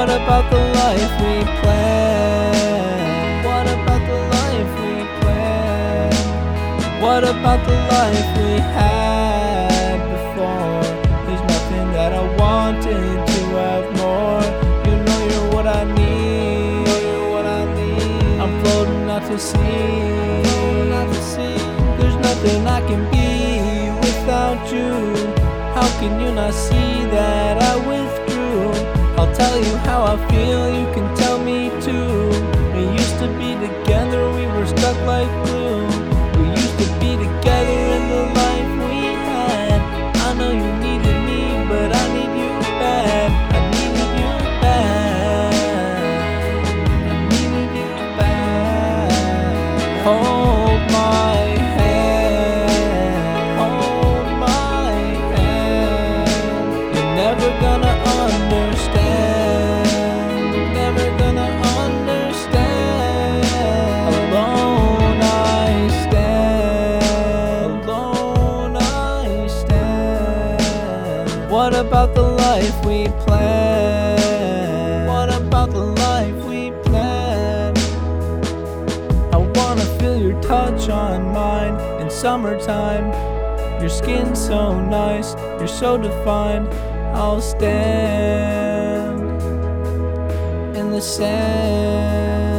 What about the life we plan? What about the life we plan? What about the life we had before? There's nothing that I wanted to have more. You know you're what I need. I'm floating out to sea. There's nothing I can be without you. How can you not see that I withdrew? I'll tell you how I feel, you can tell me too. We used to be together, we were stuck like glue. We used to be together in the life we had. I know you needed me, but I need you bad. I needed you bad. I needed you bad. Hold my hand. Hold my hand. You're never gonna understand. Never gonna understand. Alone I stand. Alone I stand. What about the life we plan? What about the life we plan? I wanna feel your touch on mine in summertime. Your skin's so nice, you're so defined. I'll stand in the sand.